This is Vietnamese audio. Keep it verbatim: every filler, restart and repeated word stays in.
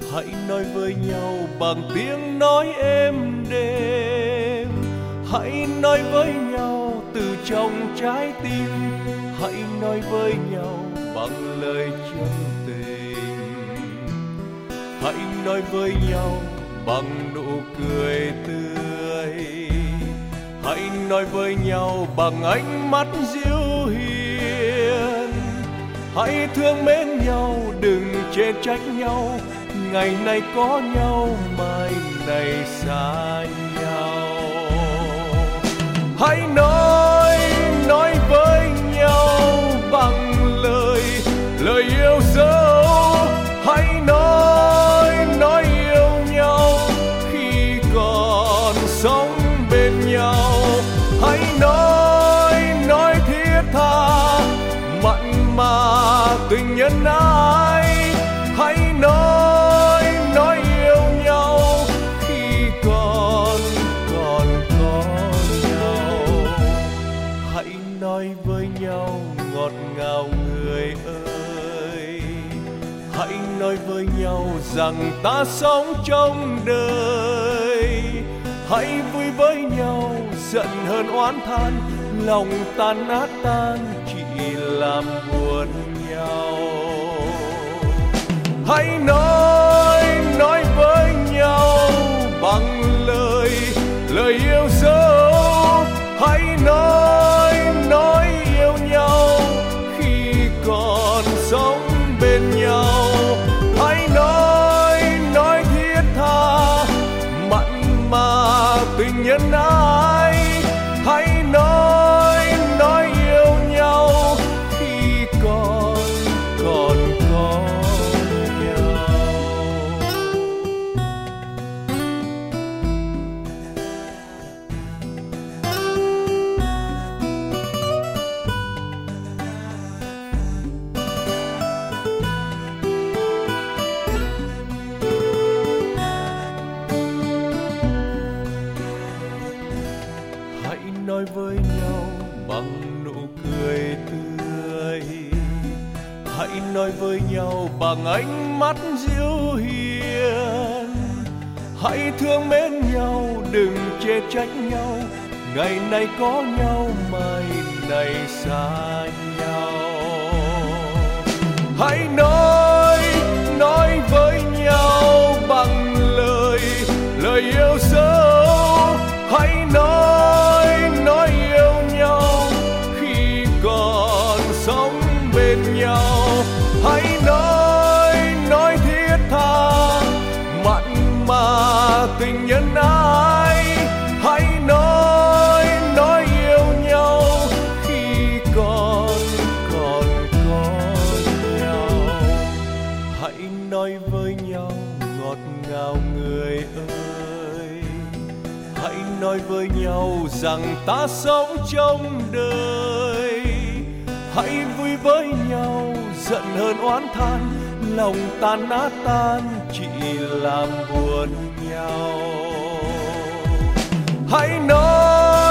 Hãy nói với nhau bằng tiếng nói êm đềm, hãy nói với nhau từ trong trái tim, hãy nói với nhau bằng lời chân tình. Hãy nói với nhau bằng nụ cười tươi, hãy nói với nhau bằng ánh mắt dịu hiền. Hãy thương mến nhau, đừng chê trách nhau, ngày nay có nhau, mai này xa nhau. Hãy nói, nói với nhau bằng lời, lời yêu dấu. Hãy nói, nói yêu nhau khi còn sống bên nhau. Hãy nói, nói thiết tha, mặn mà tình nhân ái. Hãy nói, nói yêu nhau khi còn, còn có nhau. Hãy nói với nhau ngọt ngào người ơi, hãy nói với nhau rằng ta sống trong đời. Hãy vui với nhau, giận hờn oán than, lòng tan nát tan chỉ làm buồn nhau. Hãy nói, nói với nhau bằng lời, lời yêu dấu. Hãy nói, nói yêu nhau khi còn sống bên nhau. Hãy nói, nói thiết tha, mặn mà tình nhân ái. Hãy nói, nói yêu nhau khi còn, còn có nhau. Hãy nói với nhau bằng nụ cười tươi, hãy nói với nhau bằng ánh mắt dịu hiền. Hãy thương mến nhau, đừng chê trách nhau, ngày nay có nhau, mai này xa nhau. Hãy nói, nói với nhau bằng lời, lời yêu dấu. Hãy nói, nói yêu nhau khi còn sống bên nhau. Hãy nói, nói thiết tha, mặn mà tình nhân ái. Hãy nói, nói yêu nhau khi còn, còn có nhau. Hãy nói với nhau ngọt ngào người ơi, hãy nói với nhau rằng ta sống trong đời. Hãy vui với nhau, giận hờn oán than, lòng tan nát tan chỉ làm buồn nhau. Hãy nói,